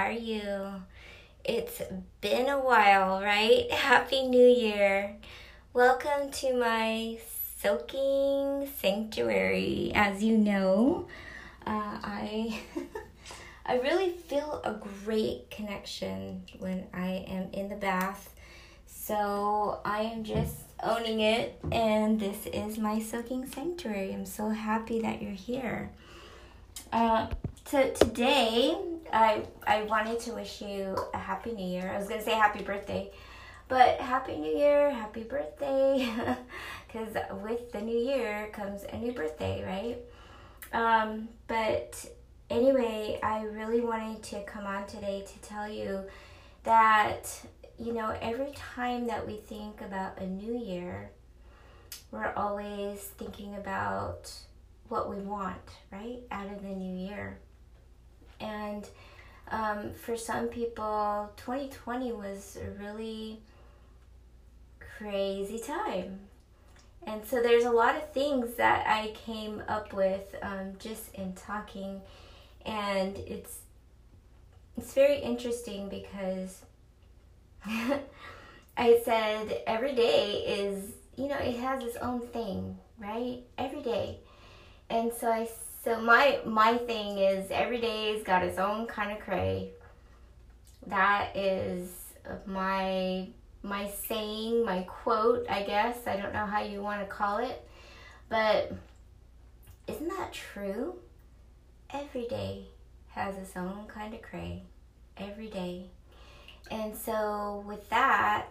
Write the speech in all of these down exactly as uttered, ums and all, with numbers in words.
are you? It's been a while, right? Happy New Year. Welcome to my soaking sanctuary. As you know, uh, I I really feel a great connection when I am in the bath. So I am just owning it, and this is my soaking sanctuary. I'm so happy that you're here. Uh, so today, I I wanted to wish you a happy New Year. I was gonna say happy birthday, but happy New Year, happy birthday, because with the new year comes a new birthday, right? Um, but anyway, I really wanted to come on today to tell you that, you know, every time that we think about a new year, we're always thinking about what we want, right, out of the new year. And um, for some people, twenty twenty was a really crazy time. And so there's a lot of things that I came up with um, just in talking. And it's it's very interesting because I said every day is, you know, it has its own thing, right? Every day. And so I so my my thing is every day's got its own kind of cray. That is my my saying, my quote, I guess. I don't know how you want to call it. But isn't that true? Every day has its own kind of cray. Every day. And so with that,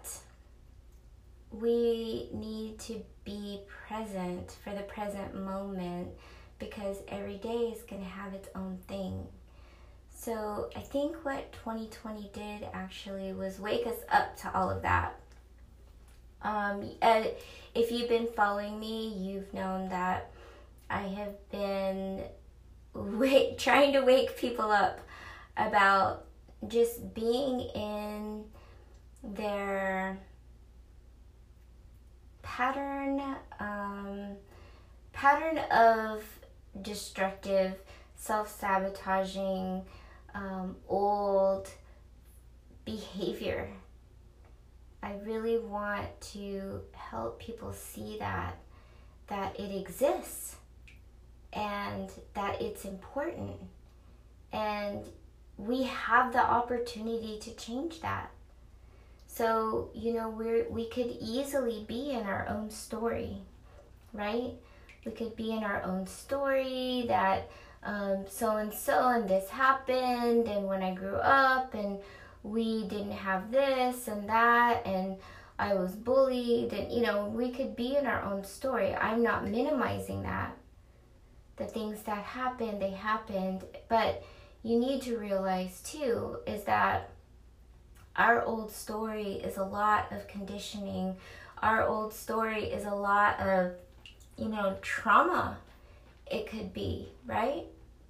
we need to be present for the present moment, because every day is going to have its own thing. So I think what twenty twenty did actually was wake us up to all of that. Um, uh, if you've been following me, you've known that I have been wait, trying to wake people up about just being in their pattern um, pattern of destructive, self-sabotaging, um, old behavior. I really want to help people see that that it exists and that it's important, and we have the opportunity to change that. So, you know, we're, we could easily be in our own story, right? We could be in our own story that um, so-and-so and this happened, and when I grew up, and we didn't have this and that, and I was bullied, and, you know, we could be in our own story. I'm not minimizing that. The things that happened, they happened, but you need to realize, too, is that our old story is a lot of conditioning. Our old story is a lot of, you know, trauma. It could be, right?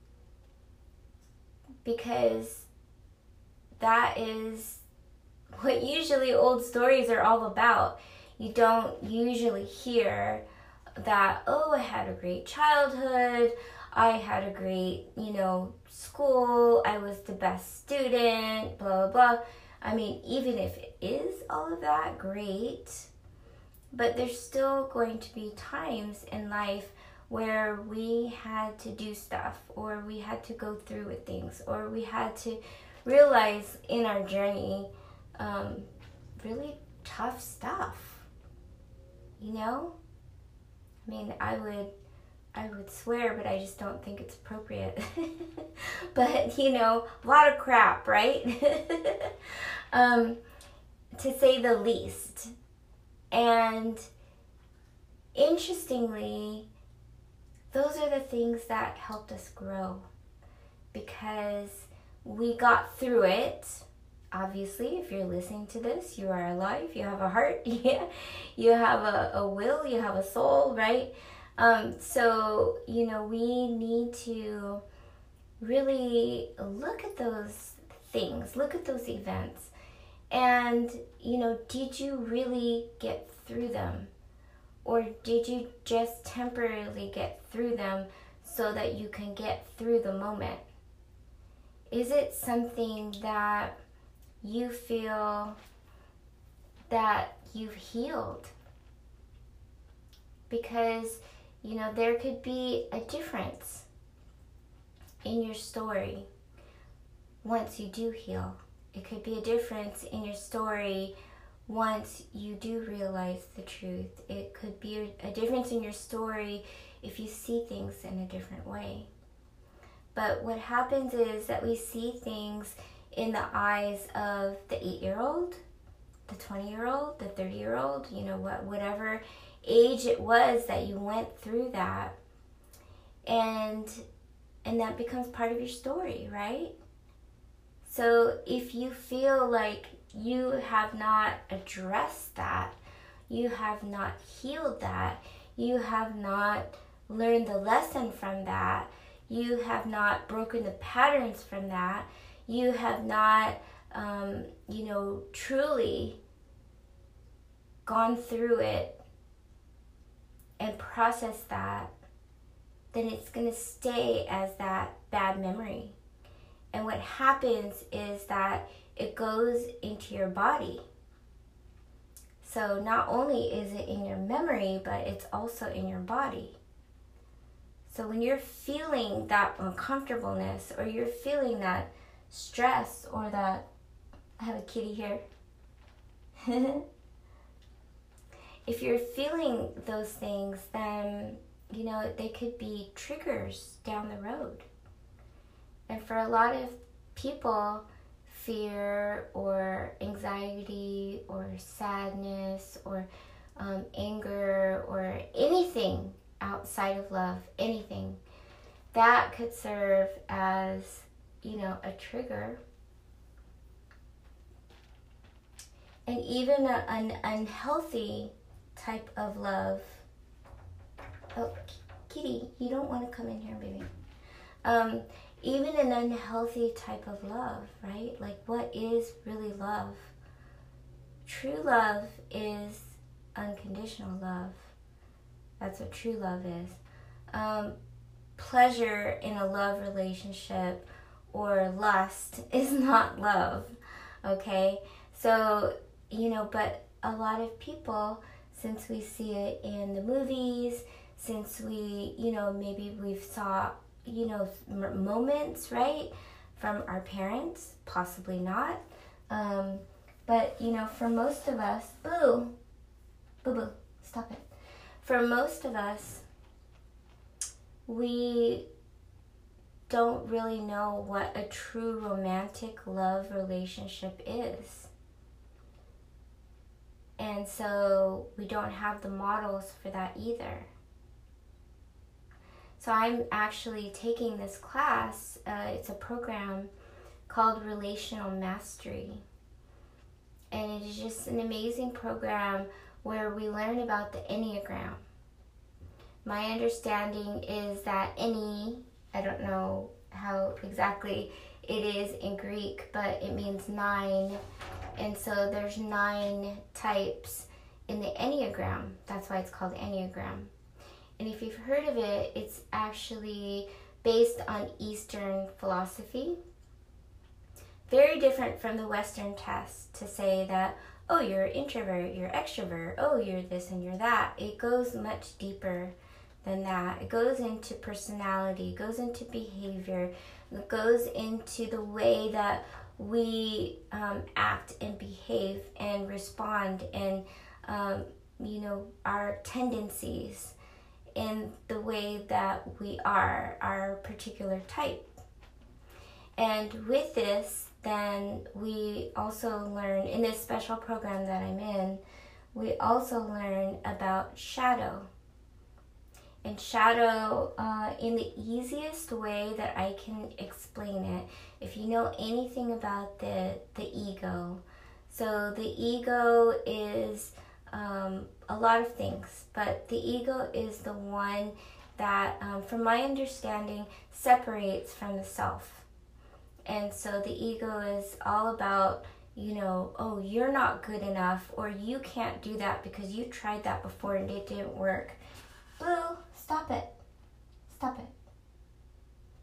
Because that is what usually old stories are all about. You don't usually hear that, oh, I had a great childhood, I had a great, you know, school, I was the best student, blah, blah, blah. I mean, even if it is all of that, great, but there's still going to be times in life where we had to do stuff, or we had to go through with things, or we had to realize in our journey um, really tough stuff, you know? I mean, I would I would swear, but I just don't think it's appropriate. But, you know, a lot of crap, right? um, to say the least. And interestingly, those are the things that helped us grow, because we got through it. Obviously, if you're listening to this, you are alive, you have a heart, yeah, you have a, a will, you have a soul, right? Um, so, you know, we need to really look at those things, look at those events, and, you know, did you really get through them? Or did you just temporarily get through them so that you can get through the moment? Is it something that you feel that you've healed? Because, you know, there could be a difference in your story once you do heal. It could be a difference in your story once you do realize the truth. It could be a difference in your story if you see things in a different way. But what happens is that we see things in the eyes of the eight-year-old, the twenty-year-old, the thirty-year-old, you know, what, whatever age it was that you went through that. And, and that becomes part of your story, right? So if you feel like you have not addressed that, you have not healed that, you have not learned the lesson from that, you have not broken the patterns from that, you have not, um, you know, truly gone through it and processed that, then it's going to stay as that bad memory. And what happens is that it goes into your body. So not only is it in your memory, but it's also in your body. So when you're feeling that uncomfortableness, or you're feeling that stress, or that, I have a kitty here. If you're feeling those things, then, you know, they could be triggers down the road. And for a lot of people, fear or anxiety or sadness or um, anger or anything outside of love, anything, that could serve as, you know, a trigger. And even a, an unhealthy type of love. Oh, kitty, you don't want to come in here, baby. Um, even an unhealthy type of love, right? Like, what is really love? True love is unconditional love. That's what true love is. Um, pleasure in a love relationship or lust is not love, okay? So, you know, but a lot of people, since we see it in the movies, since we, you know, maybe we've saw, you know, moments, right, from our parents, possibly not. Um, but, you know, for most of us, boo, boo, boo, stop it. For most of us, we don't really know what a true romantic love relationship is. And so we don't have the models for that either. So I'm actually taking this class. Uh, it's a program called Relational Mastery. And it is just an amazing program where we learn about the Enneagram. My understanding is that Enne, I don't know how exactly it is in Greek, but it means nine. And so there's nine types in the Enneagram. That's why it's called Enneagram. And if you've heard of it, it's actually based on Eastern philosophy. Very different from the Western test to say that, oh, you're an introvert, you're extrovert, oh, you're this and you're that. It goes much deeper than that. It goes into personality, it goes into behavior, it goes into the way that we um, act and behave and respond and, um, you know, our tendencies in the way that we are, our particular type. And with this, then we also learn, in this special program that I'm in, we also learn about shadow. And shadow, uh, in the easiest way that I can explain it, if you know anything about the, the ego. So the ego is um, a lot of things, but the ego is the one that, um, from my understanding, separates from the self. And so the ego is all about, you know, oh, you're not good enough, or you can't do that because you tried that before and it didn't work. Boo, stop it. Stop it. I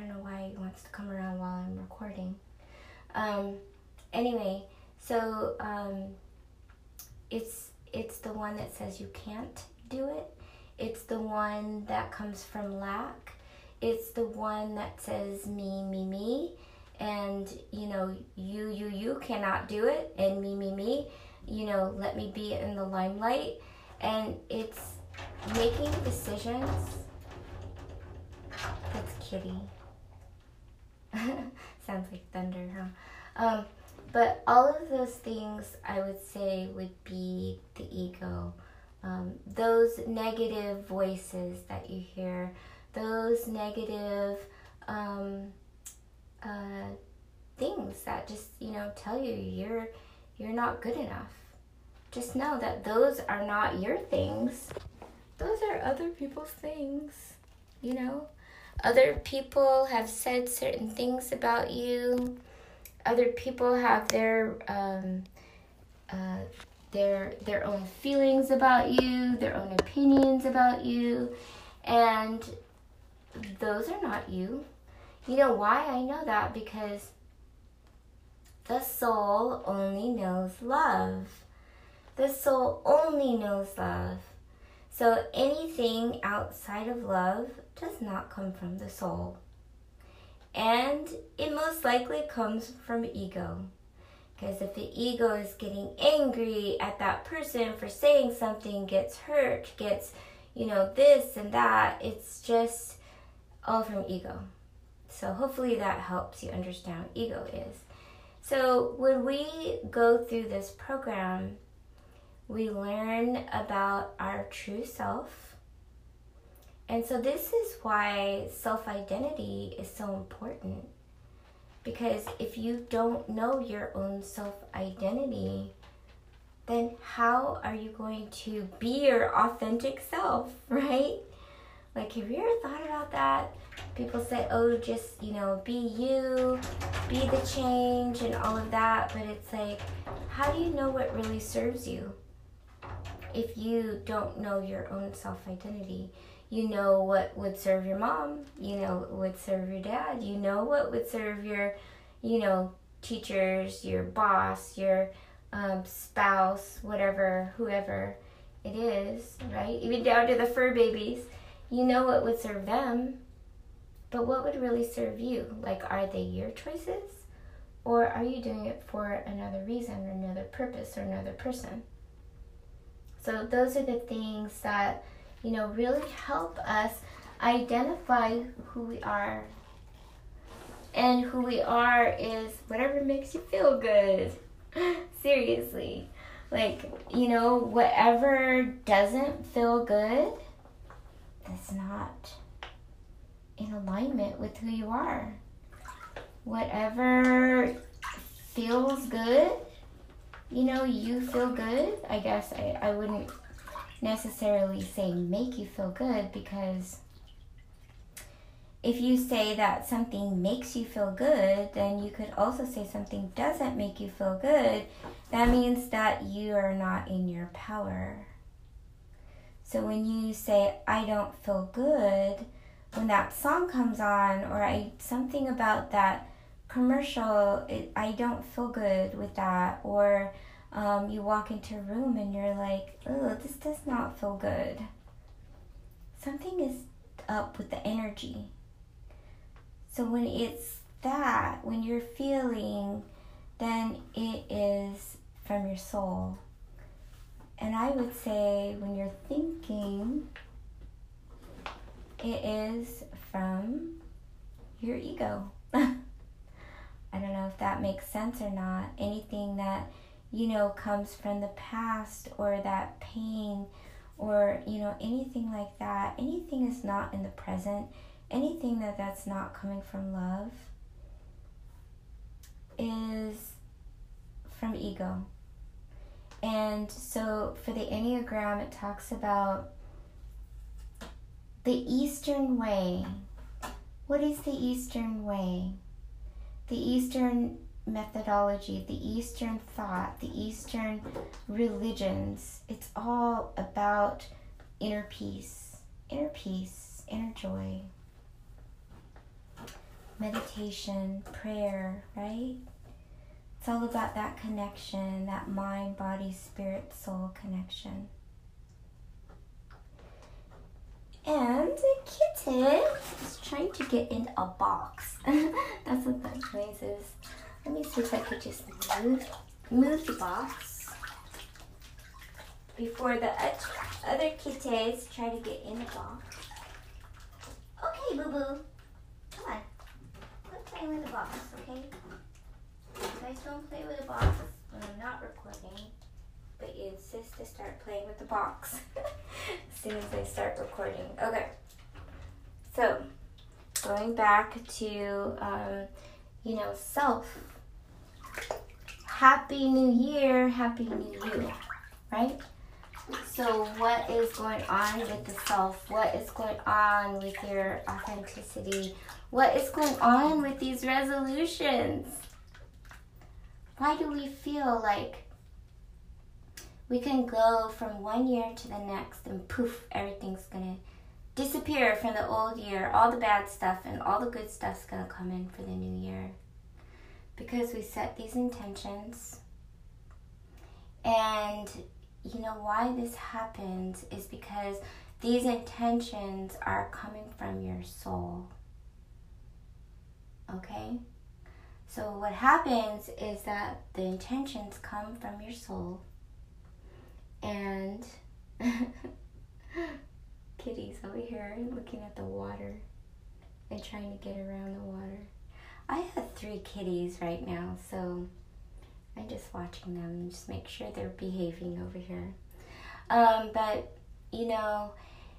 don't know why he wants to come around while I'm recording. Um, anyway, so um, it's it's the one that says you can't do it. It's the one that comes from lack. It's the one that says me, me, me. And, you know, you, you, you cannot do it. And me, me, me. You know, let me be in the limelight. And it's making decisions. That's Kitty. Sounds like thunder, huh? Um, but all of those things, I would say, would be the ego. Um, those negative voices that you hear, those negative um, uh, things that just, you know, tell you you're you're not good enough. Just know that those are not your things. Those are other people's things, you know. Other people have said certain things about you. Other people have their um, uh, their their own feelings about you, their own opinions about you, and those are not you. You know why I know that? Because the soul only knows love. The soul only knows love. So anything outside of love does not come from the soul. And it most likely comes from ego. Because if the ego is getting angry at that person for saying something, gets hurt, gets, you know, this and that, it's just all from ego. So hopefully that helps you understand what ego is. So when we go through this program, we learn about our true self. And so this is why self-identity is so important. Because if you don't know your own self-identity, then how are you going to be your authentic self, right? Like, have you ever thought about that? People say, oh, just, you know, be you, be the change and all of that. But it's like, how do you know what really serves you if you don't know your own self-identity? You know what would serve your mom. You know what would serve your dad. You know what would serve your, you know, teachers, your boss, your um, spouse, whatever, whoever it is, right? Even down to the fur babies. You know what would serve them. But what would really serve you? Like, are they your choices? Or are you doing it for another reason or another purpose or another person? So those are the things that, you know, really help us identify who we are. And who we are is whatever makes you feel good. Seriously. Like, you know, whatever doesn't feel good, that's not in alignment with who you are. Whatever feels good, you know, you feel good. I guess I, I wouldn't necessarily say make you feel good, because if you say that something makes you feel good, then you could also say something doesn't make you feel good. That means that you are not in your power. So when you say, I don't feel good, when that song comes on, or I something about that commercial, it, I don't feel good with that. Or um, you walk into a room and you're like, oh, this does not feel good. Something is up with the energy. So when it's that, when you're feeling, then it is from your soul. And I would say when you're thinking, it is from your ego. I don't know if that makes sense or not. Anything that, you know, comes from the past, or that pain, or, you know, anything like that, anything is not in the present, anything that that's not coming from love is from ego. And so for the Enneagram, it talks about the Eastern way. What is the Eastern way? The Eastern methodology, the Eastern thought, the Eastern religions. It's all about inner peace, inner peace, inner joy. meditation, prayer, right? It's all about that connection, that mind, body, spirit, soul connection. And the kitten is trying to get in a box. That's what that noise is. Let me see if I could just move, move the box before the other kittens try to get in the box. Okay, boo-boo. Come on. Quit playing with the box, okay? You guys don't play with the box when I'm not recording, but you insist to start playing with the box as soon as I start recording. Okay. So, going back to, um, you know, self. Happy New Year, Happy New You, right? So what is going on with the self? What is going on with your authenticity? What is going on with these resolutions? Why do we feel like we can go from one year to the next and poof, everything's going to disappear from the old year, all the bad stuff and all the good stuff's going to come in for the new year? Because we set these intentions. And you know why this happens is because these intentions are coming from your soul. Okay? So what happens is that the intentions come from your soul. And kitty's over here looking at the water and trying to get around the water. I have three kitties right now, so I'm just watching them and just make sure they're behaving over here. Um, but, you know,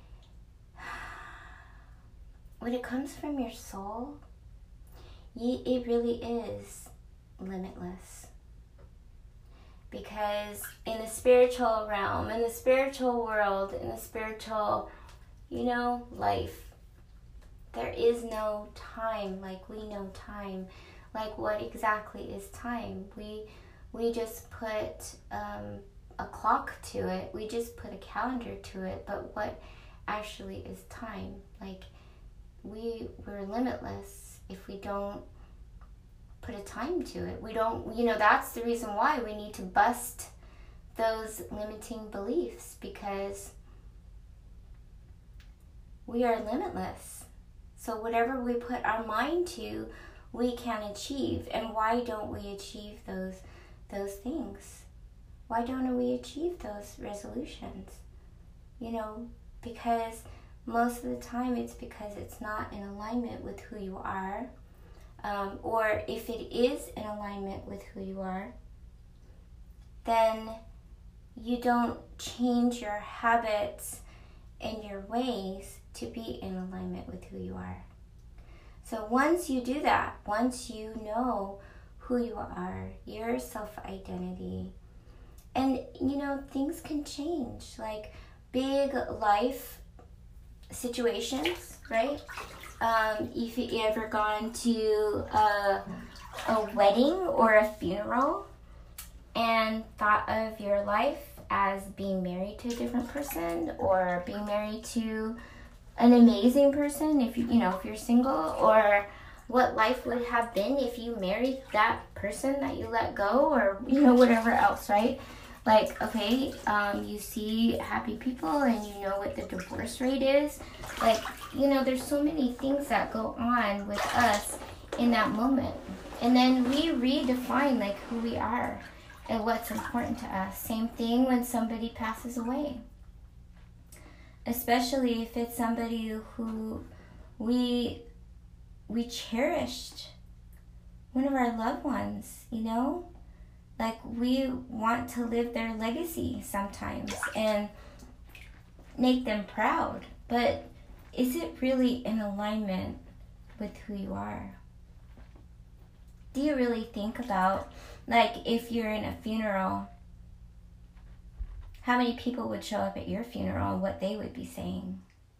when it comes from your soul, it really is limitless. Because in the spiritual realm, in the spiritual world, in the spiritual, you know, life, there is no time like we know time. Like, what exactly is time? We we just put um, a clock to it. We just put a calendar to it. But what actually is time? Like, we we're limitless if we don't put a time to it. We don't, you know, that's the reason why we need to bust those limiting beliefs, because we are limitless. So whatever we put our mind to, we can achieve. And why don't we achieve those those things? Why don't we achieve those resolutions? You know, because most of the time it's because it's not in alignment with who you are. Um, or if it is in alignment with who you are, then you don't change your habits and your ways to be in alignment with who you are. So once you do that, once you know who you are, your self-identity, and you know, things can change, like big life situations, right? Um, if you ever gone to a, a wedding or a funeral and thought of your life as being married to a different person, or being married to an amazing person, if you, you know, if you're single, or what life would have been if you married that person that you let go, or, you know, whatever else, right? Like, okay, um, you see happy people and you know what the divorce rate is. Like, you know, there's so many things that go on with us in that moment. And then we redefine, like, who we are and what's important to us. Same thing when somebody passes away. Especially if it's somebody who we we cherished, one of our loved ones, you know? Like, we want to live their legacy sometimes and make them proud. But is it really in alignment with who you are? Do you really think about, like, if you're in a funeral, how many people would show up at your funeral and what they would be saying?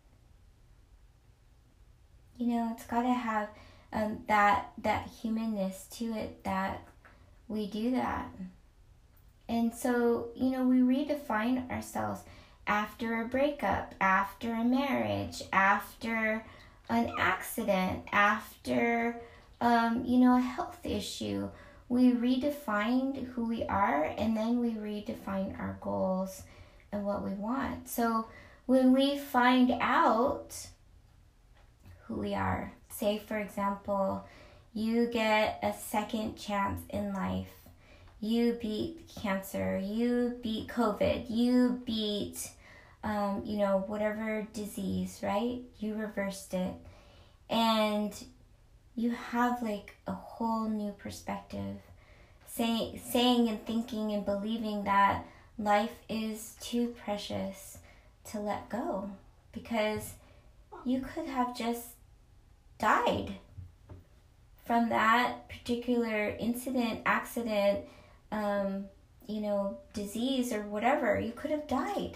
You know, it's got to have um, that that humanness to it, that we do that. And so, you know, we redefine ourselves after a breakup, after a marriage, after an accident, after um, you know, a health issue. We redefined who we are, and then we redefined our goals and what we want. So when we find out who we are, say for example, you get a second chance in life. You beat cancer, you beat COVID, you beat, um, you know, whatever disease, right? You reversed it. And you have like a whole new perspective. Say, saying and thinking and believing that life is too precious to let go. Because you could have just died from that particular incident, accident, um, you know, disease or whatever. You could have died.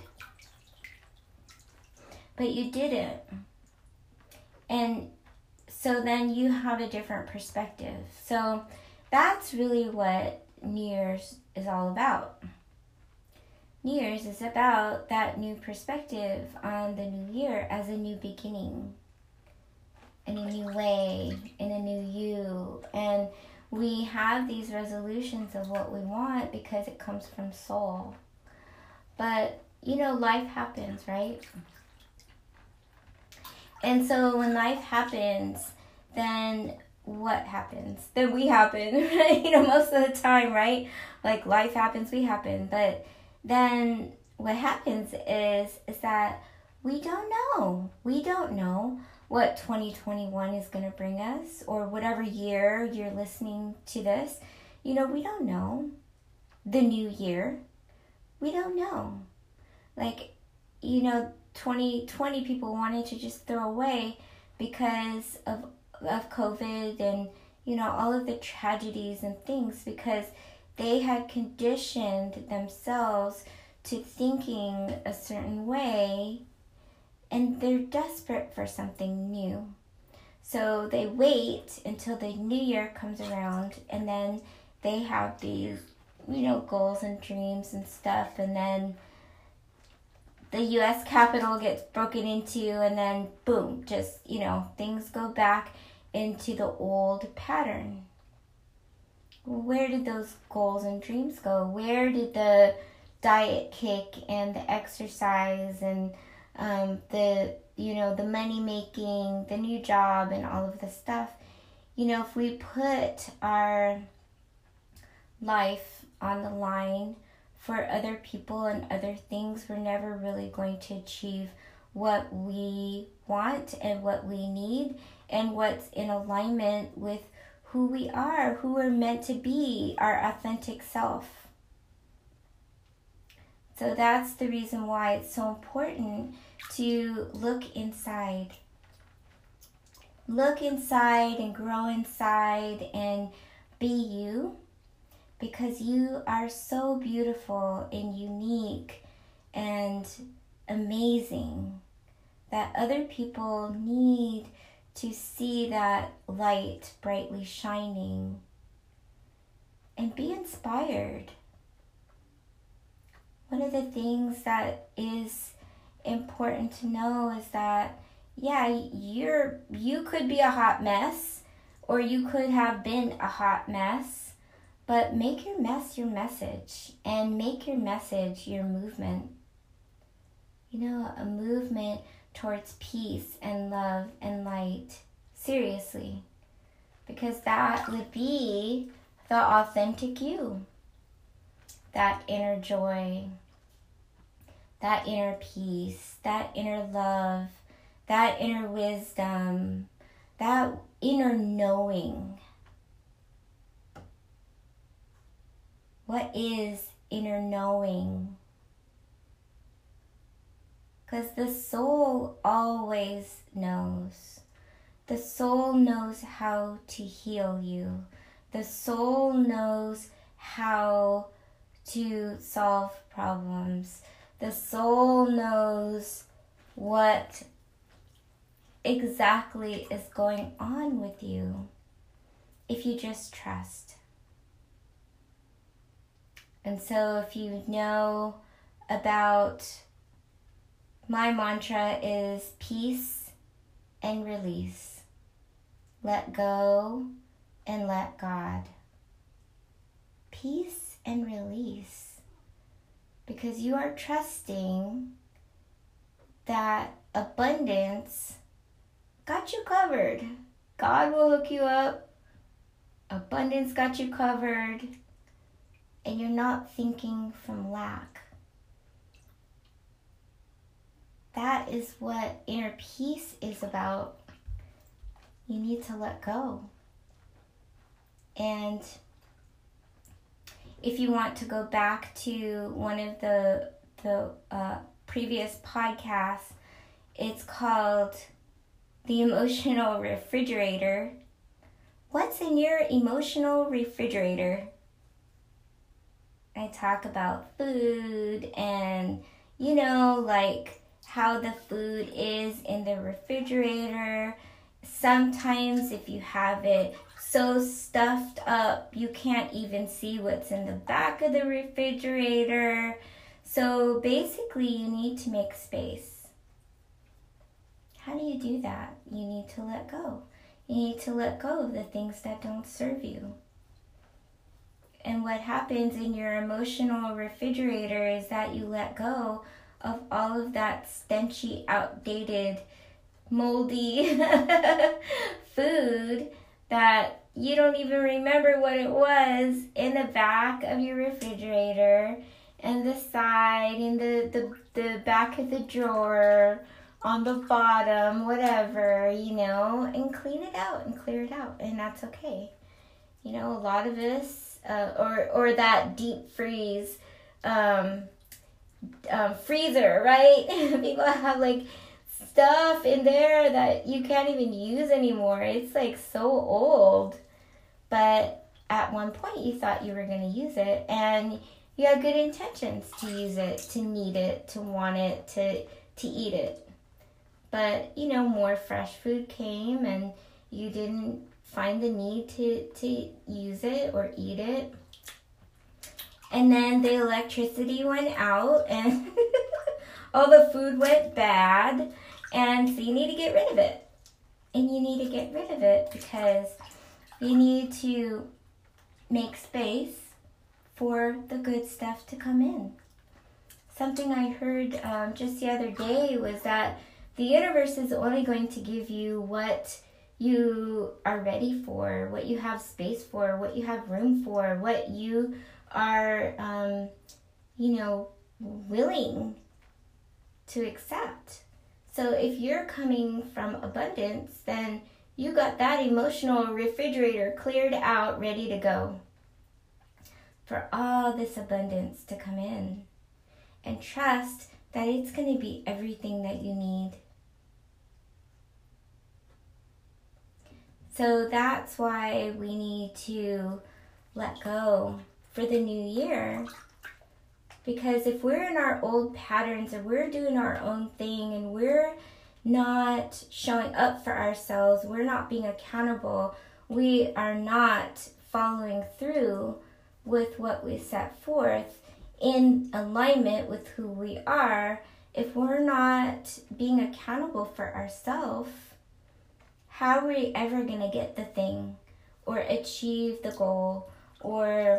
But you didn't. And so then you have a different perspective. So that's really what New Year's is all about. New Year's is about that new perspective on the new year as a new beginning, in a new way, in a new you. And we have these resolutions of what we want because it comes from soul. But, you know, life happens, right? And so when life happens, then what happens? Then we happen, you know, most of the time, right? Like life happens, we happen. But then what happens is, is that we don't know. We don't know what twenty twenty-one is going to bring us, or whatever year you're listening to this. You know, we don't know. The new year, we don't know. Like, you know, twenty twenty people wanted to just throw away because of of COVID and, you know, all of the tragedies and things, because they had conditioned themselves to thinking a certain way, and they're desperate for something new. So they wait until the new year comes around, and then they have these, you know, goals and dreams and stuff, and then the U S Capitol gets broken into, and then boom, just, you know, things go back into the old pattern. Where did those goals and dreams go? Where did the diet kick and the exercise and um, the, you know, the money making, the new job and all of the stuff? You know, if we put our life on the line for other people and other things, we're never really going to achieve what we want and what we need and what's in alignment with who we are, who we're meant to be, our authentic self. So that's the reason why it's so important to look inside. Look inside and grow inside and be you. Because you are so beautiful and unique and amazing that other people need to see that light brightly shining and be inspired. One of the things that is important to know is that, yeah, you're you could be a hot mess, or you could have been a hot mess. But make your mess your message, and make your message your movement. You know, a movement towards peace and love and light. Seriously. Because that would be the authentic you. That inner joy, that inner peace, that inner love, that inner wisdom, that inner knowing. What is inner knowing? Because the soul always knows. The soul knows how to heal you. The soul knows how to solve problems. The soul knows what exactly is going on with you if you just trust. And so if you know about, my mantra is peace and release. Let go and let God. Peace and release. Because you are trusting that abundance got you covered. God will hook you up. Abundance got you covered. And you're not thinking from lack. That is what inner peace is about. You need to let go. And if you want to go back to one of the the uh, previous podcasts, it's called The Emotional Refrigerator. What's in your emotional refrigerator? I talk about food and, you know, like how the food is in the refrigerator. Sometimes if you have it so stuffed up, you can't even see what's in the back of the refrigerator. So basically, you need to make space. How do you do that? You need to let go. You need to let go of the things that don't serve you. And what happens in your emotional refrigerator is that you let go of all of that stenchy, outdated, moldy food that you don't even remember what it was in the back of your refrigerator and the side and the, the, the back of the drawer, on the bottom, whatever, you know, and clean it out and clear it out. And that's okay. You know, a lot of us, uh, or, or that deep freeze, um, um, freezer, right? People have like stuff in there that you can't even use anymore. It's like so old. But at one point you thought you were going to use it and you had good intentions to use it, to need it, to want it, to, to eat it. But, you know, more fresh food came and you didn't find the need to, to use it or eat it. And then the electricity went out and all the food went bad. And so you need to get rid of it. And you need to get rid of it because you need to make space for the good stuff to come in. Something I heard um, just the other day was that the universe is only going to give you what you are ready for, what you have space for, what you have room for, what you are, um, you know, willing to accept. So if you're coming from abundance, then you got that emotional refrigerator cleared out, ready to go for all this abundance to come in. And trust that it's going to be everything that you need. So that's why we need to let go for the new year. Because if we're in our old patterns and we're doing our own thing and we're not showing up for ourselves, we're not being accountable, we are not following through with what we set forth in alignment with who we are, if we're not being accountable for ourselves, how are we ever going to get the thing or achieve the goal or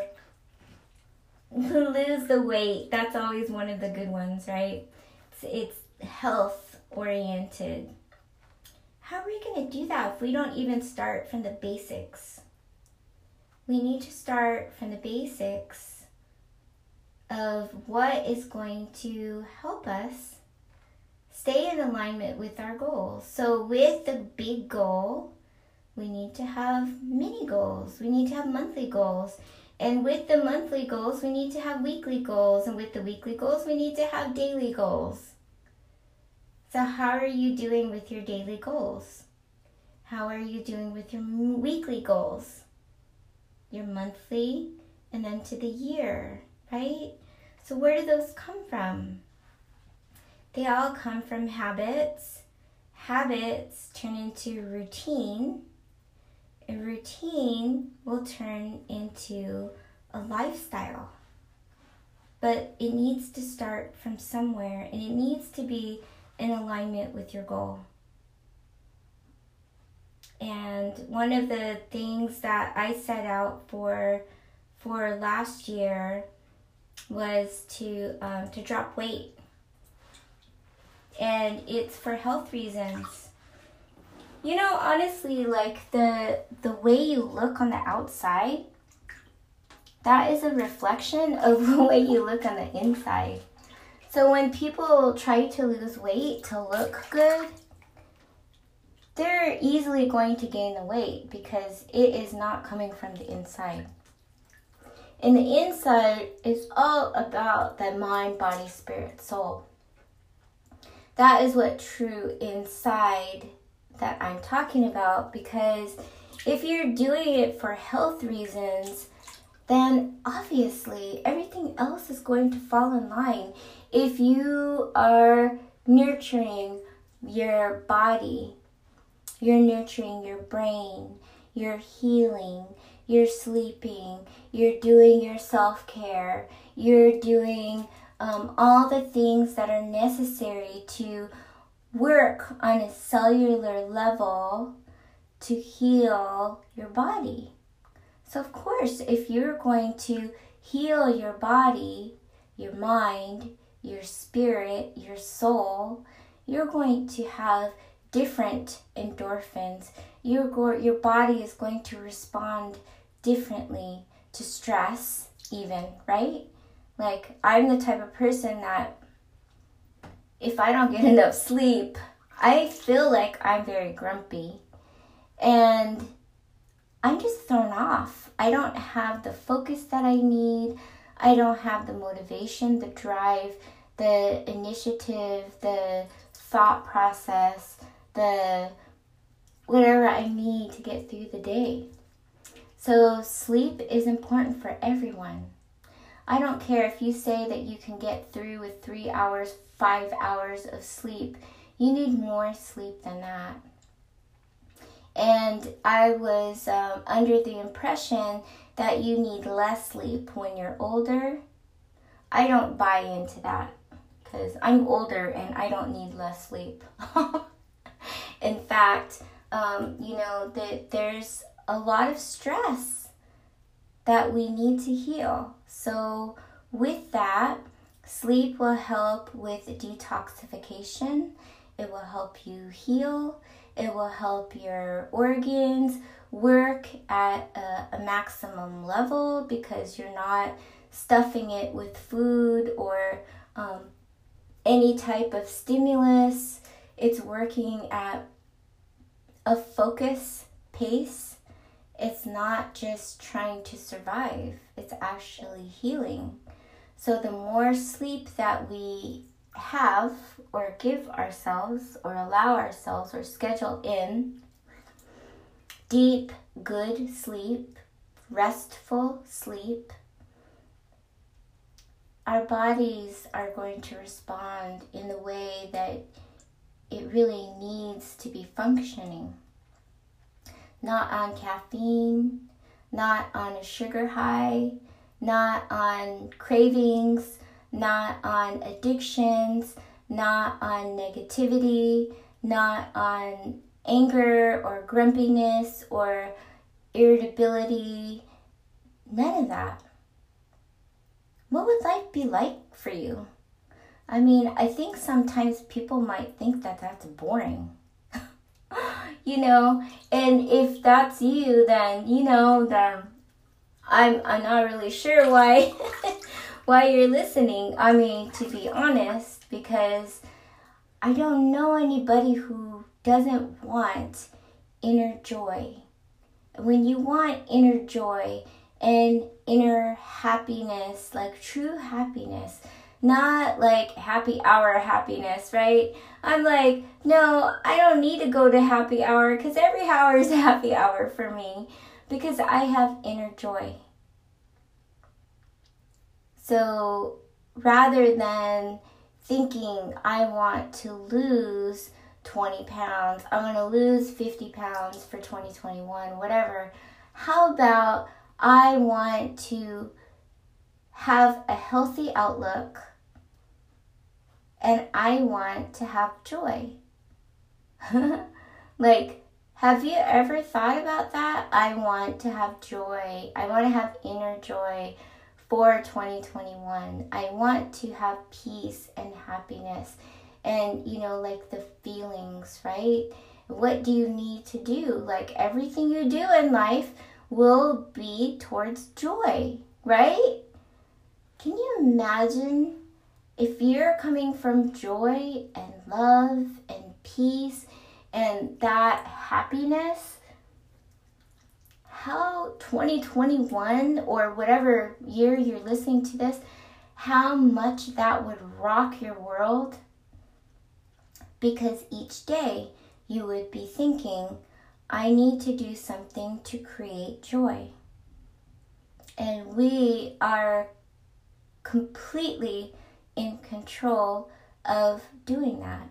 lose the weight? That's always one of the good ones, right? It's, it's health oriented. How are we going to do that if we don't even start from the basics? We need to start from the basics of what is going to help us stay in alignment with our goals. So with the big goal, we need to have mini goals. We need to have monthly goals. And with the monthly goals, we need to have weekly goals. And with the weekly goals, we need to have daily goals. So how are you doing with your daily goals? How are you doing with your weekly goals? Your monthly, and then to the year, right? So where do those come from? They all come from habits. Habits turn into routine. A routine will turn into a lifestyle. But it needs to start from somewhere, and it needs to be in alignment with your goal. And one of the things that I set out for for last year was to um, to drop weight, and it's for health reasons. You know, honestly, like the the way you look on the outside, that is a reflection of the way you look on the inside. So when people try to lose weight to look good, they're easily going to gain the weight because it is not coming from the inside. And the inside is all about the mind, body, spirit, soul. That is what true inside that I'm talking about, because if you're doing it for health reasons, then obviously everything else is going to fall in line. If you are nurturing your body, you're nurturing your brain, you're healing, you're sleeping, you're doing your self-care, you're doing um, all the things that are necessary to work on a cellular level to heal your body. So of course, if you're going to heal your body, your mind, your spirit, your soul, you're going to have different endorphins. Your, go- your body is going to respond differently to stress even, right? Like, I'm the type of person that if I don't get enough sleep, I feel like I'm very grumpy. And I'm just thrown off. I don't have the focus that I need. I don't have the motivation, the drive, the initiative, the thought process, the whatever I need to get through the day. So sleep is important for everyone. I don't care if you say that you can get through with three hours, five hours of sleep. You need more sleep than that. And I was um, under the impression that you need less sleep when you're older. I don't buy into that because I'm older and I don't need less sleep. In fact, um, you know, that there's a lot of stress that we need to heal. So with that, sleep will help with detoxification. It will help you heal. It will help your organs work at a, a maximum level because you're not stuffing it with food or um, any type of stimulus. It's working at a focus pace. It's not just trying to survive. It's actually healing. So the more sleep that we have or give ourselves or allow ourselves or schedule in, deep, good sleep, restful sleep, our bodies are going to respond in the way that it really needs to be functioning. Not on caffeine, not on a sugar high, not on cravings, not on addictions, not on negativity, not on anger or grumpiness or irritability. None of that. What would life be like for you? I mean, I think sometimes people might think that that's boring. You know, and if that's you, then, you know, then I'm I'm not really sure why why you're listening. I mean, to be honest, because I don't know anybody who doesn't want inner joy. When you want inner joy and inner happiness, like true happiness, not like happy hour happiness, right? I'm like, no, I don't need to go to happy hour because every hour is a happy hour for me because I have inner joy. So rather than thinking I want to lose twenty pounds, I'm going to lose fifty pounds for twenty twenty-one, whatever. How about I want to have a healthy outlook and I want to have joy. Like Have you ever thought about that? I want to have joy. I want to have inner joy for twenty twenty-one. I want to have peace and happiness and, you know, like the feelings, right? What do you need to do? Like everything you do in life will be towards joy, right? Can you imagine if you're coming from joy and love and peace and that happiness, how twenty twenty-one or whatever year you're listening to this, how much that would rock your world? Because each day you would be thinking, I need to do something to create joy. And we are completely in control of doing that.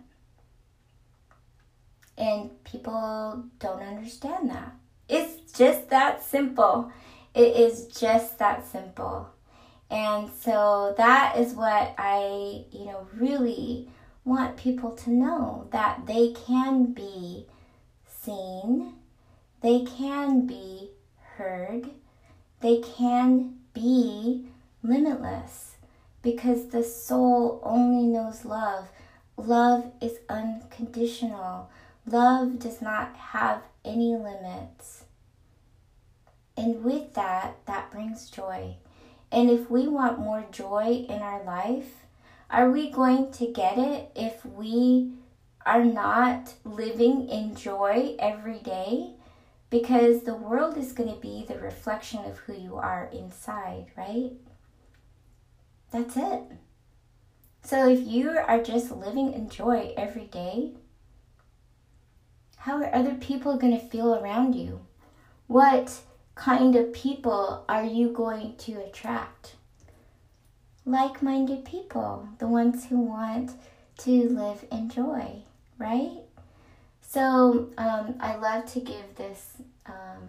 And people don't understand that. It's just that simple. It is just that simple. And so that is what I, you know, really want people to know, that they can be seen, they can be heard, they can be limitless, because the soul only knows love. Love is unconditional. Love does not have any limits. And with that, that brings joy. And if we want more joy in our life, are we going to get it if we are not living in joy every day? Because the world is going to be the reflection of who you are inside, right? That's it. So if you are just living in joy every day, how are other people going to feel around you? What kind of people are you going to attract? Like-minded people, the ones who want to live in joy, right? So um, I love to give this. Um,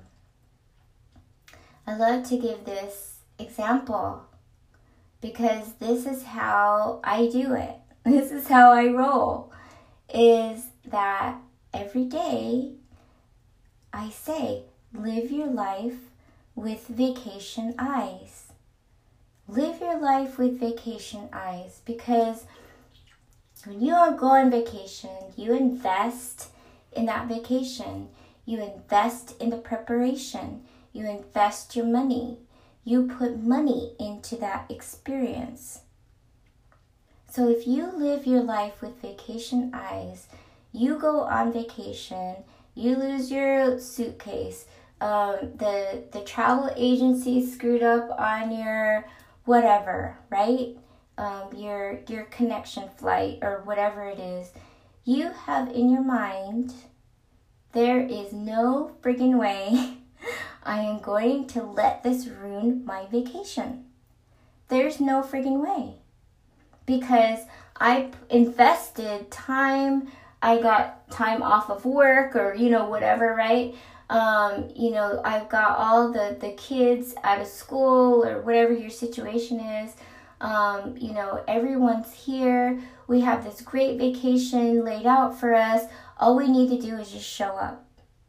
I love to give this example because this is how I do it. This is how I roll. Is that every day I say, live your life with vacation eyes. Live your life with vacation eyes, because when you go on vacation, you invest in that vacation. You invest in the preparation. You invest your money. You put money into that experience. So if you live your life with vacation eyes, you go on vacation, you lose your suitcase, um, the, the travel agency screwed up on your whatever, right? Um, your your connection flight or whatever it is, you have in your mind, there is no friggin' way I am going to let this ruin my vacation. There's no friggin' way. Because I invested time, I got time off of work or, you know, whatever, right? Um, you know, I've got all the, the kids out of school or whatever your situation is. Um, you know, everyone's here. We have this great vacation laid out for us. All we need to do is just show up.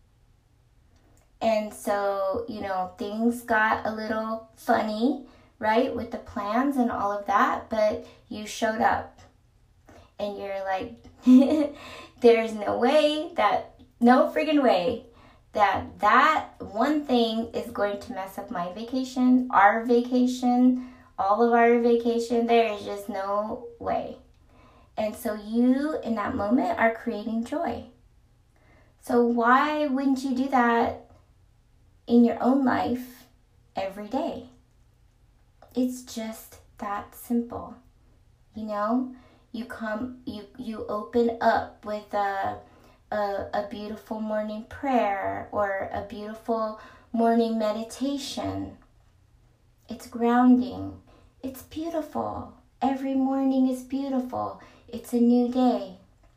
And so, you know, things got a little funny, right, with the plans and all of that, but you showed up. And you're like, there's no way that, no friggin' way that that one thing is going to mess up my vacation, our vacation, all of our vacation. There is just no way. And so you, in that moment, are creating joy. So why wouldn't you do that in your own life every day? It's just that simple. You know, you come, you, you open up with a A, a beautiful morning prayer or a beautiful morning meditation. It's grounding. It's beautiful. Every morning is beautiful. It's a new day.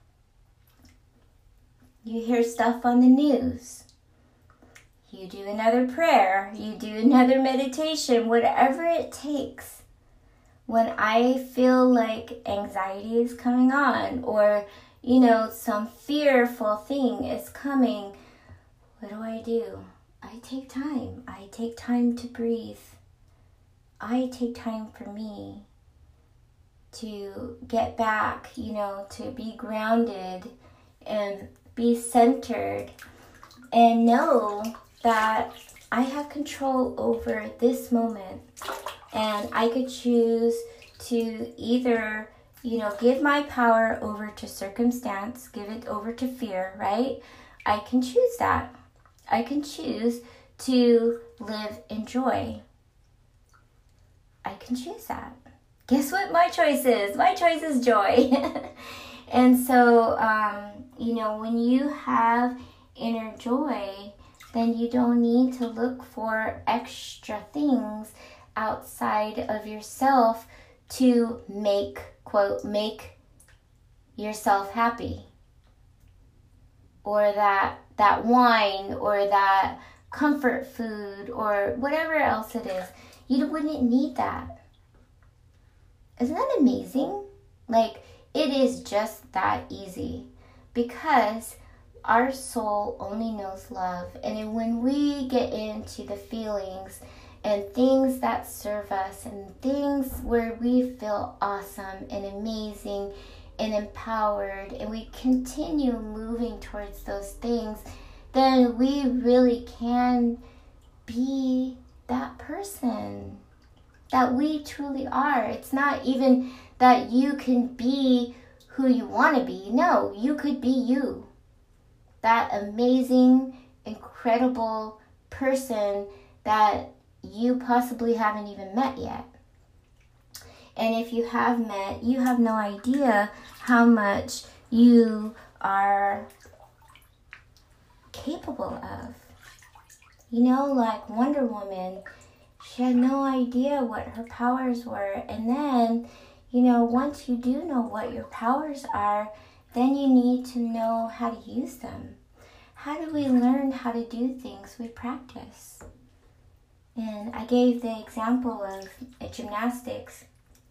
You hear stuff on the news. You do another prayer. You do another meditation, whatever it takes. When I feel like anxiety is coming on or you know, some fearful thing is coming, what do I do? I take time. I take time to breathe. I take time for me to get back, you know, to be grounded and be centered and know that I have control over this moment, and I could choose to either, you know, give my power over to circumstance, give it over to fear, right? I can choose that. I can choose to live in joy. I can choose that. Guess what my choice is? My choice is joy. And so, um, you know, when you have inner joy, then you don't need to look for extra things outside of yourself to make, quote, make yourself happy. Or that that wine, or that comfort food, or whatever else it is. You wouldn't need that. Isn't that amazing? Like, it is just that easy, because our soul only knows love. And then when we get into the feelings and things that serve us and things where we feel awesome and amazing and empowered, and we continue moving towards those things, then we really can be that person that we truly are. It's not even that you can be who you want to be. No, you could be you. That amazing, incredible person that you possibly haven't even met yet. And if you have met, you have no idea how much you are capable of. You know, like Wonder Woman, she had no idea what her powers were. And then, you know, once you do know what your powers are, then you need to know how to use them. How do we learn how to do things? We practice. And I gave the example of uh, gymnastics.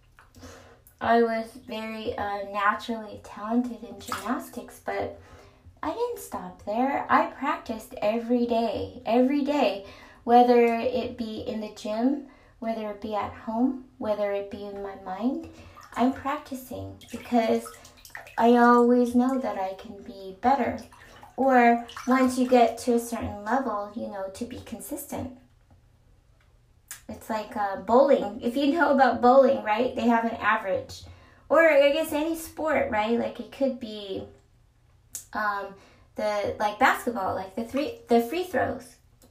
I was very uh, naturally talented in gymnastics, but I didn't stop there. I practiced every day, every day, whether it be in the gym, whether it be at home, whether it be in my mind. I'm practicing because I always know that I can be better. Or once you get to a certain level, you know, to be consistent. It's like uh, bowling. If you know about bowling, right? They have an average. Or I guess any sport, right? Like it could be um, the like basketball, like the three the free throws,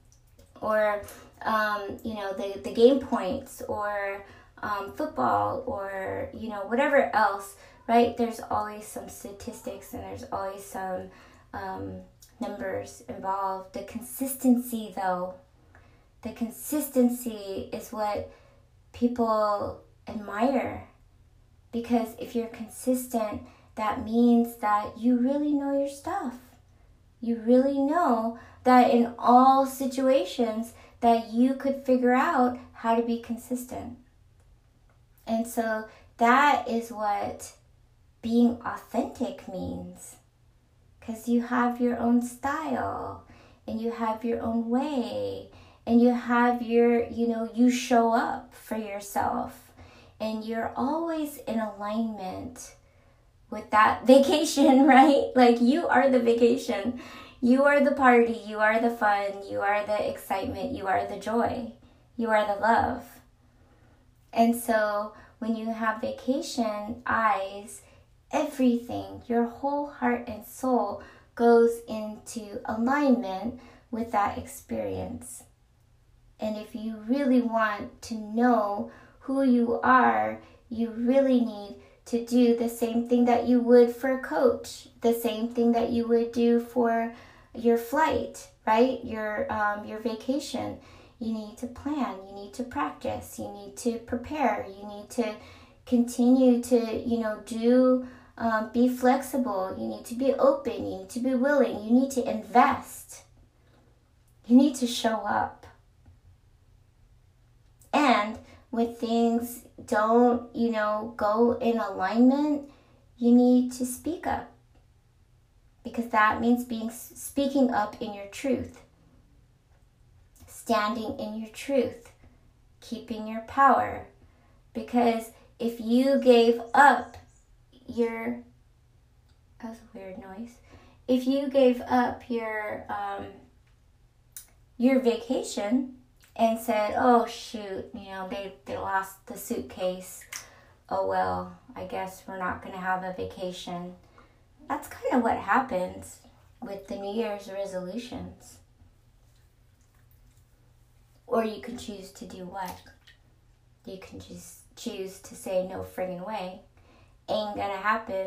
or um, you know the the game points, or um, football, or you know whatever else, right? There's always some statistics and there's always some um, numbers involved. The consistency, though. The consistency is what people admire, because if you're consistent, that means that you really know your stuff. You really know that in all situations that you could figure out how to be consistent. And so that is what being authentic means, because you have your own style and you have your own way. And you have your, you know, you show up for yourself. And you're always in alignment with that vacation, right? Like you are the vacation. You are the party. You are the fun. You are the excitement. You are the joy. You are the love. And so when you have vacation eyes, everything, your whole heart and soul goes into alignment with that experience. And if you really want to know who you are, you really need to do the same thing that you would for a coach, the same thing that you would do for your flight, right? Your um, your vacation. You need to plan, you need to practice, you need to prepare, you need to continue to, you know, do, um, be flexible, you need to be open, you need to be willing, you need to invest, you need to show up. And when things don't, you know, go in alignment, you need to speak up. Because that means being speaking up in your truth. standing in your truth, keeping your power. Because if you gave up your, that was a weird noise. If you gave up your um, your vacation and said, oh shoot, you know, they, they lost the suitcase. Oh well, I guess we're not going to have a vacation. That's kind of what happens with the New Year's resolutions. Or you can choose to do what? You can just choose to say no friggin' way. Ain't gonna happen.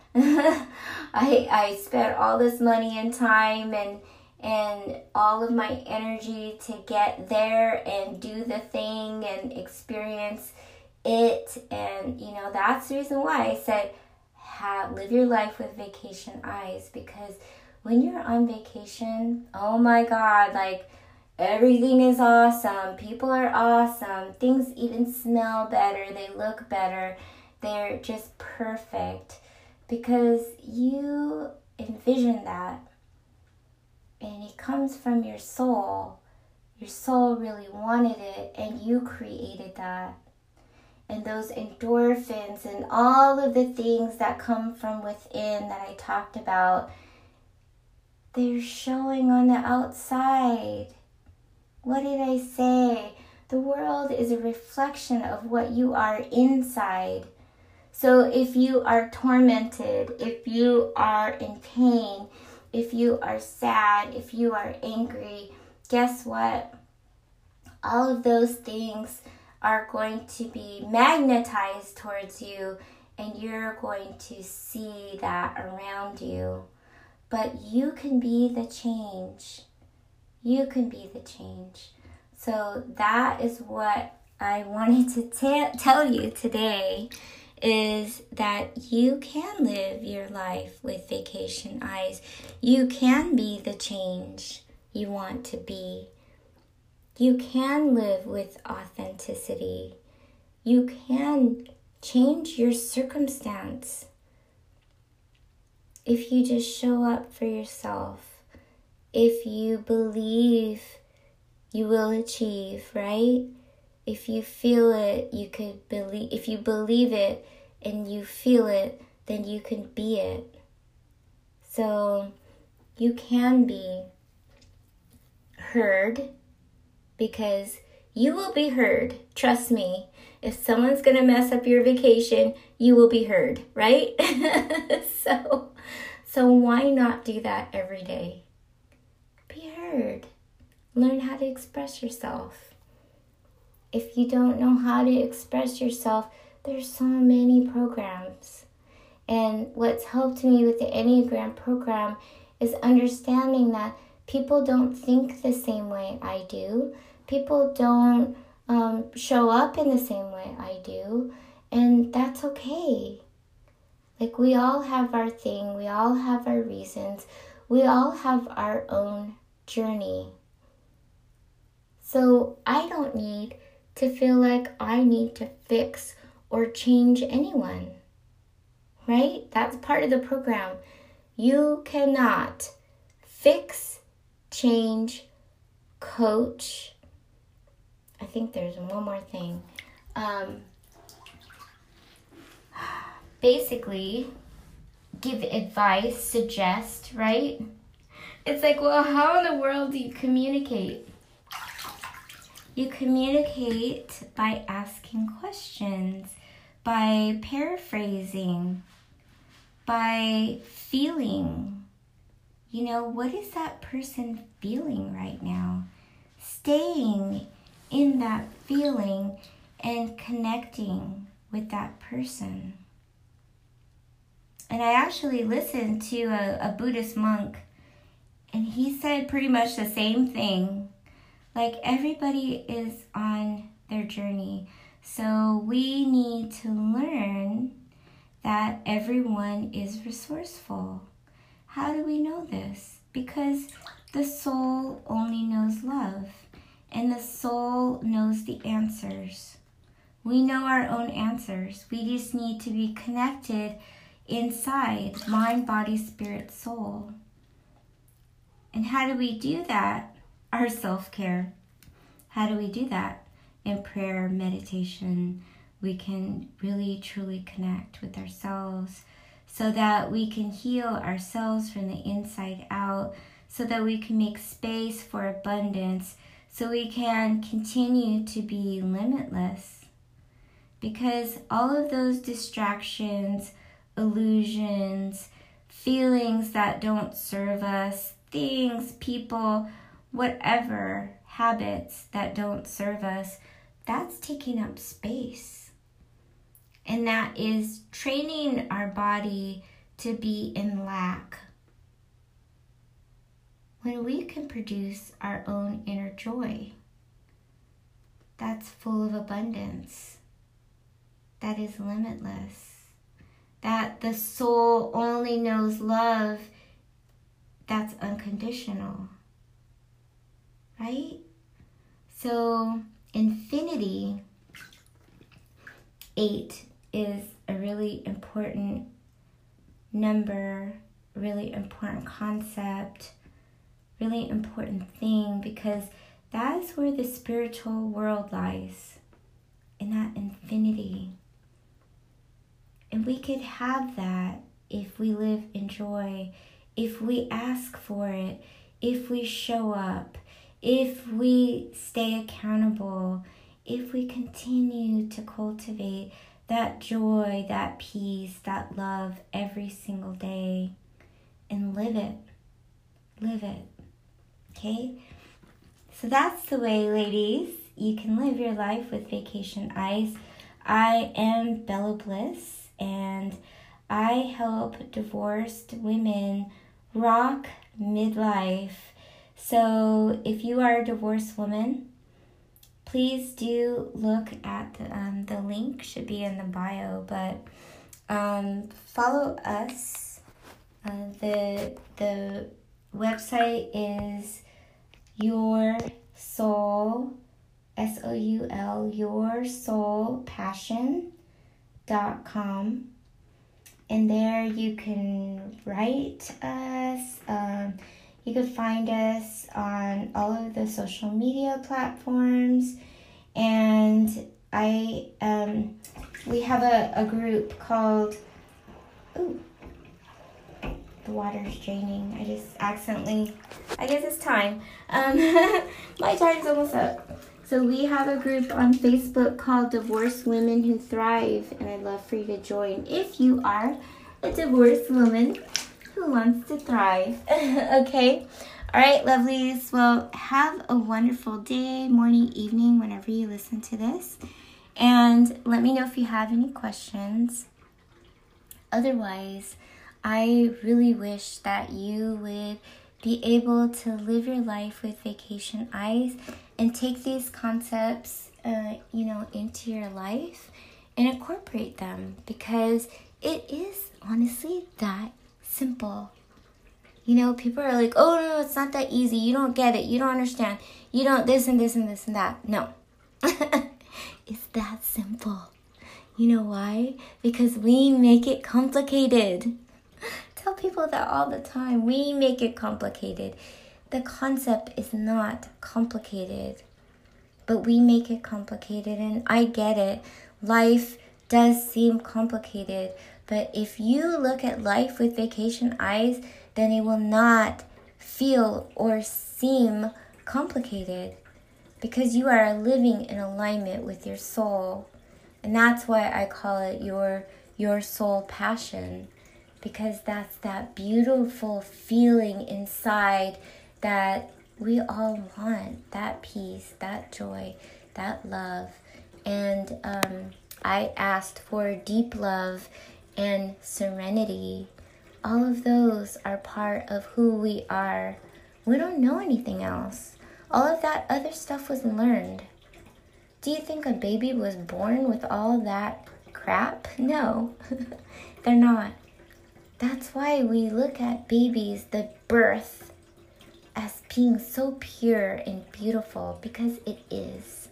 I I spent all this money and time and and all of my energy to get there and do the thing and experience it. And, you know, that's the reason why I said have, live your life with vacation eyes. Because when you're on vacation, oh my God, like everything is awesome. People are awesome. Things even smell better. They look better. They're just perfect because you envision that. And it comes from your soul. Your soul really wanted it, and you created that. And those endorphins and all of the things that come from within that I talked about, they're showing on the outside. What did I say? The world is a reflection of what you are inside. So if you are tormented, if you are in pain, if you are sad, if you are angry, guess what? All of those things are going to be magnetized towards you, and you're going to see that around you. But you can be the change. You can be the change. So that is what I wanted to t- tell you today, is that you can live your life with vacation eyes. You can be the change you want to be. You can live with authenticity. You can change your circumstance if you just show up for yourself. If you believe you will achieve, right? If you feel it, you could believe. If you believe it and you feel it, then you can be it. So you can be heard, because you will be heard. Trust me. If someone's going to mess up your vacation, you will be heard, right? so, so why not do that every day? Be heard. Learn how to express yourself. If you don't know how to express yourself, there's so many programs. And what's helped me with the Enneagram program is understanding that people don't think the same way I do. People don't um, show up in the same way I do. And that's okay. Like, we all have our thing. We all have our reasons. We all have our own journey. So I don't need to feel like I need to fix or change anyone, right? That's part of the program. You cannot fix, change, coach. I think there's one more thing. Um, basically, give advice, suggest, right? It's like, well, how in the world do you communicate? You communicate by asking questions, by paraphrasing, by feeling. You know, what is that person feeling right now? Staying in that feeling and connecting with that person. And I actually listened to a, a Buddhist monk, and he said pretty much the same thing. Like, everybody is on their journey. So we need to learn that everyone is resourceful. How do we know this? Because the soul only knows love, and the soul knows the answers. We know our own answers. We just need to be connected inside, mind, body, spirit, soul. And how do we do that? Our self-care. How do we do that? In prayer, meditation, we can really truly connect with ourselves so that we can heal ourselves from the inside out, so that we can make space for abundance, so we can continue to be limitless. Because all of those distractions, illusions, feelings that don't serve us, things, people, whatever, habits that don't serve us, that's taking up space. And that is training our body to be in lack. When we can produce our own inner joy, that's full of abundance, that is limitless, that the soul only knows love that's unconditional, right? So infinity, eight, is a really important number, really important concept, really important thing, because that's where the spiritual world lies, in that infinity. And we could have that if we live in joy, if we ask for it, if we show up, if we stay accountable, if we continue to cultivate that joy, that peace, that love every single day, and live it, live it, okay? So that's the way, ladies, you can live your life with Vacation Eyes. I am Bella Bliss, and I help divorced women rock midlife. So if you are a divorced woman, please do look at the, um, the link, should be in the bio, but um, follow us. Uh, the the website is Your Soul, S O U L, your soul passion dot com. And there you can write us. Um, you can find us on all of the social media platforms. And I um, we have a, a group called, ooh, the water's draining. I just accidentally, I guess it's time. Um, my time's almost up. So we have a group on Facebook called Divorced Women Who Thrive, and I'd love for you to join if you are a divorced woman who wants to thrive. Okay? All right, lovelies. Well, have a wonderful day, morning, evening, whenever you listen to this. And let me know if you have any questions. Otherwise, I really wish that you would be able to live your life with Vacation Eyes and take these concepts, uh, you know, into your life and incorporate them, because it is honestly that simple. You know, people are like, oh, no, it's not that easy. You don't get it. You don't understand. You don't this and this and this and that. No. It's that simple. You know why? Because we make it complicated. Tell people that all the time. We make it complicated. The concept is not complicated, but we make it complicated, and I get it. Life does seem complicated, but if you look at life with Vacation Eyes, then it will not feel or seem complicated, because you are living in alignment with your soul. And that's why I call it your your soul passion, because that's that beautiful feeling inside that we all want, that peace, that joy, that love. And um, I asked for deep love and serenity. All of those are part of who we are. We don't know anything else. All of that other stuff was learned. Do you think a baby was born with all that crap? No, they're not. That's why we look at babies, the birth, as being so pure and beautiful, because it is.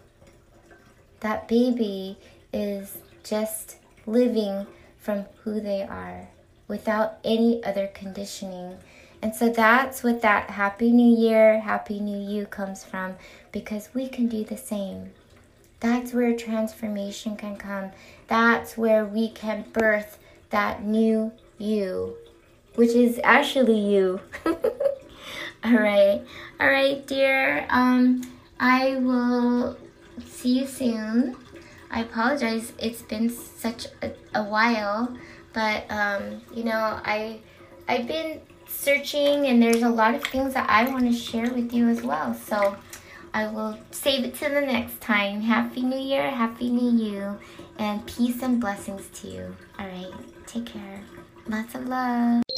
That baby is just living from who they are, without any other conditioning. And so that's what that Happy New Year, Happy New You comes from, because we can do the same. That's where transformation can come. That's where we can birth that new you, which is actually you. All right. All right, dear. Um, I will see you soon. I apologize. It's been such a, a while, but um, you know, I I've been searching, and there's a lot of things that I want to share with you as well. So I will save it to the next time. Happy New Year, Happy New You, and peace and blessings to you. All right, take care. Lots of love.